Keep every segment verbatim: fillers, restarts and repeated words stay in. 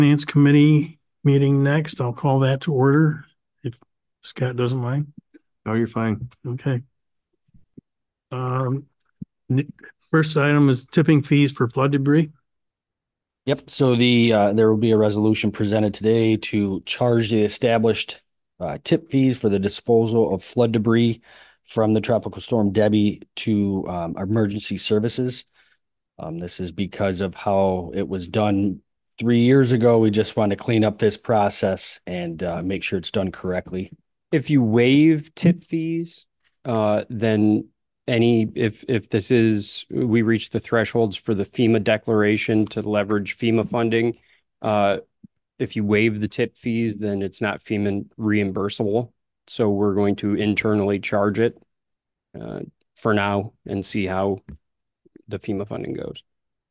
Finance Committee meeting next. I'll call that to order if Scott doesn't mind. No, you're fine. Okay. Um, first item is tipping fees for flood debris. Yep. So the uh, there will be a resolution presented today to charge the established uh, tip fees for the disposal of flood debris from the tropical storm Debbie to um, emergency services. Um, this is because of how it was done three years ago. We just want to clean up this process and uh, make sure it's done correctly. If you waive tip fees, uh, then any, if, if this is, we reach the thresholds for the FEMA declaration to leverage FEMA funding. Uh, if you waive the tip fees, then it's not FEMA reimbursable. So we're going to internally charge it uh, for now and see how the FEMA funding goes.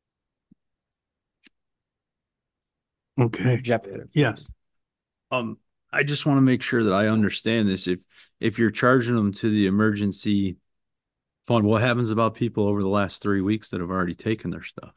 Okay. Jeff. Yes. Um, I just want to make sure that I understand this. If if you're charging them to the emergency fund, what happens about people over the last three weeks that have already taken their stuff?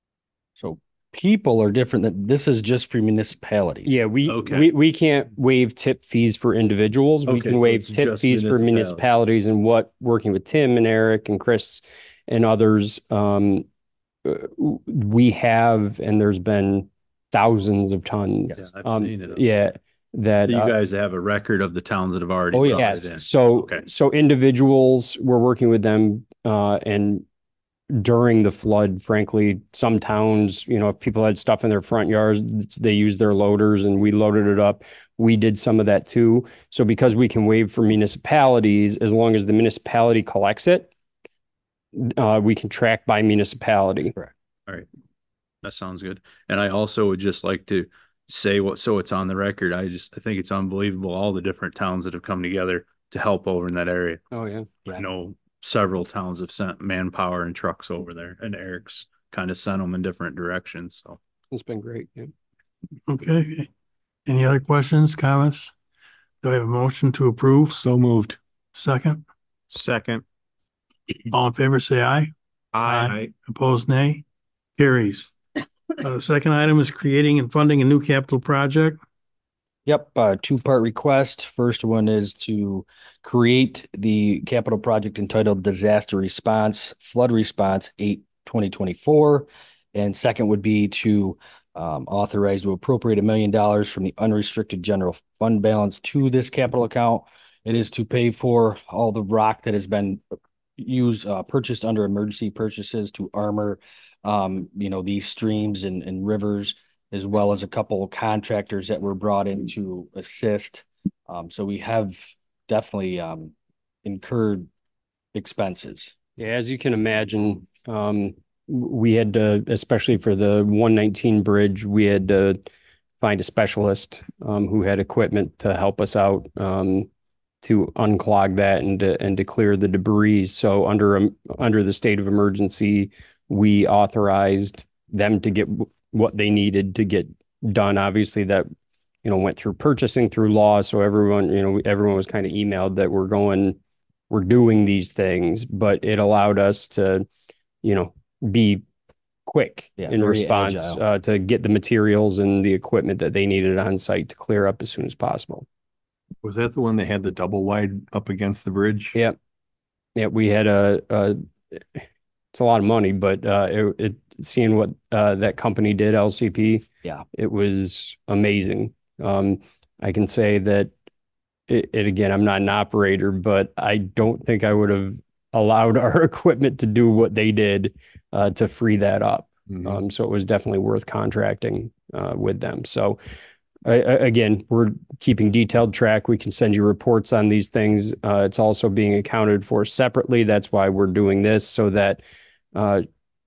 So people are different. That this is just for municipalities. Yeah, we, Okay. we, we can't waive tip fees for individuals. We Okay, can so waive it's tip just fees for municipalities. municipalities, and what, working with Tim and Eric and Chris and others, um, uh, we have, and there's been thousands of tons. Yeah, I've Um, seen it. yeah, that, So you uh, guys have a record of the towns that have already Oh, yeah. brought it in. yes. So, Okay. so individuals, we're working with them, uh, and during the flood, frankly, some towns, you know, if people had stuff in their front yards, they used their loaders and we loaded it up. We did some of that too. So because we can waive for municipalities, as long as the municipality collects it, uh, we can track by municipality. All right. That sounds good. And I also would just like to say what, so it's on the record. I just, I think it's unbelievable. All the different towns that have come together to help over in that area. Oh, yeah. I know several towns have sent manpower and trucks over there, and Eric's kind of sent them in different directions. So It's been great. Yeah. Okay. Any other questions, comments? Do I have a motion to approve? So moved. Second. Second. All in favor, say aye. Aye. Opposed, nay. Carries. Uh, the second item is creating and funding a new capital project. Yep, uh, two-part request. First one is to create the capital project entitled Disaster Response, Flood Response eight twenty twenty-four. And second would be to um, authorize to appropriate a million dollars from the unrestricted general fund balance to this capital account. It is to pay for all the rock that has been used, uh, purchased under emergency purchases to armor, um, you know, these streams and, and rivers, as well as a couple of contractors that were brought in to assist. Um, so we have definitely um, incurred expenses. Yeah, as you can imagine, um, we had to, especially for the one nineteen bridge, we had to find a specialist um, who had equipment to help us out um, to unclog that and to, and to clear the debris. So under um, under the state of emergency, we authorized them to get w- what they needed to get done. Obviously, that you know went through purchasing through law, so everyone you know everyone was kind of emailed that we're going, we're doing these things, but it allowed us to, you know, be quick Yeah, in very response agile. uh, to get the materials and the equipment that they needed on site to clear up as soon as possible. Was that the one that had the double wide up against the bridge? Yeah, yeah, we had a, a it's a lot of money, but uh, it, it seeing what uh, that company did, L C P, Yeah. it was amazing. Um, I can say that it, it again, I'm not an operator, but I don't think I would have allowed our equipment to do what they did uh, to free that up. Mhm. Um, so it was definitely worth contracting uh, with them. So I, I- again, we're keeping detailed track. We can send you reports on these things. Uh, it's also being accounted for separately. That's why we're doing this so that uh,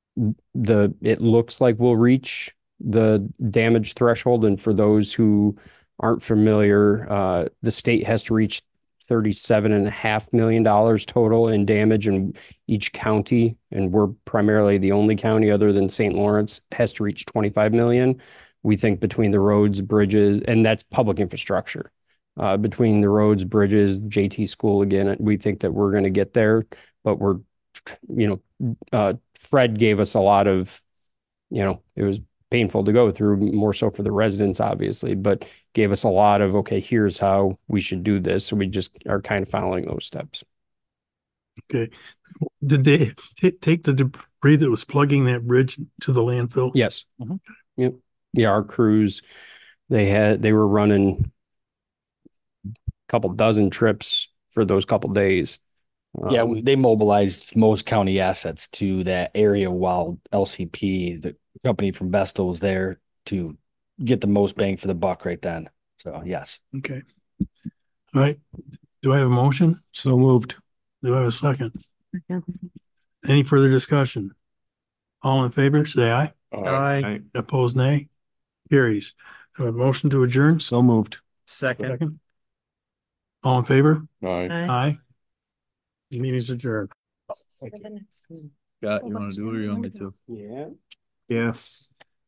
the it looks like we'll reach the damage threshold. And for those who aren't familiar, uh, the state has to reach thirty-seven and a half million dollars total in damage, and each county, and we're primarily the only county other than Saint Lawrence, has to reach twenty-five million. We think between the roads, bridges, and that's public infrastructure. Uh, between the roads, bridges, J T school, again, we think that we're going to get there, but we're, you know, uh, Fred gave us a lot of, you know, it was painful to go through, more so for the residents, obviously, but gave us a lot of, okay, here's how we should do this. So we just are kind of following those steps. Okay. Did they ta- take the debris that was plugging that bridge to the landfill? Yes. Mhm. Yep. Yeah, our crews, they had, they were running a couple dozen trips for those couple days. Yeah, Um, we- they mobilized most county assets to that area while L C P, the company from Vestal, was there to get the most bang for the buck right then. So yes. Okay. All right. Do I have a motion? So moved. Do I have a second? Any further discussion? All in favor, say aye. Aye. Opposed, nay. Carries. Do I have a motion to adjourn? So moved. Second. All in favor? Aye. Aye. The meeting is adjourned. Scott, you want to do it or you want me to? yeah. Yes.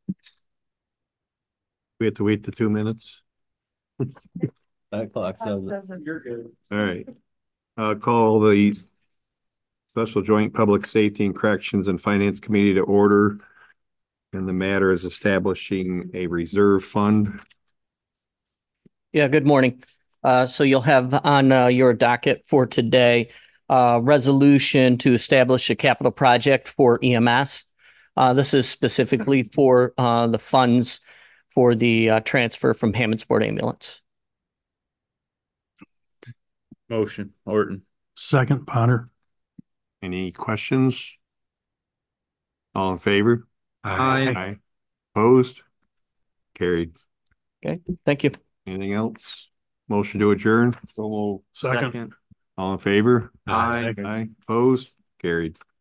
We have to wait the two minutes. That clock says it. You're good. All right. Uh, call the Special Joint Public Safety and Corrections and Finance Committee to order. And the matter is establishing a reserve fund. Yeah, good morning. Uh, so you'll have on uh, your docket for today, uh, resolution to establish a capital project for E M S. Uh, this is specifically for uh, the funds for the uh, transfer from Hammondsport Ambulance. Motion, Orton. Second, Potter. Any questions? All in favor? Aye. Opposed? Carried. Thank you. Anything else? Motion to adjourn? Second. All in favor? Aye. Aye. Opposed? Carried.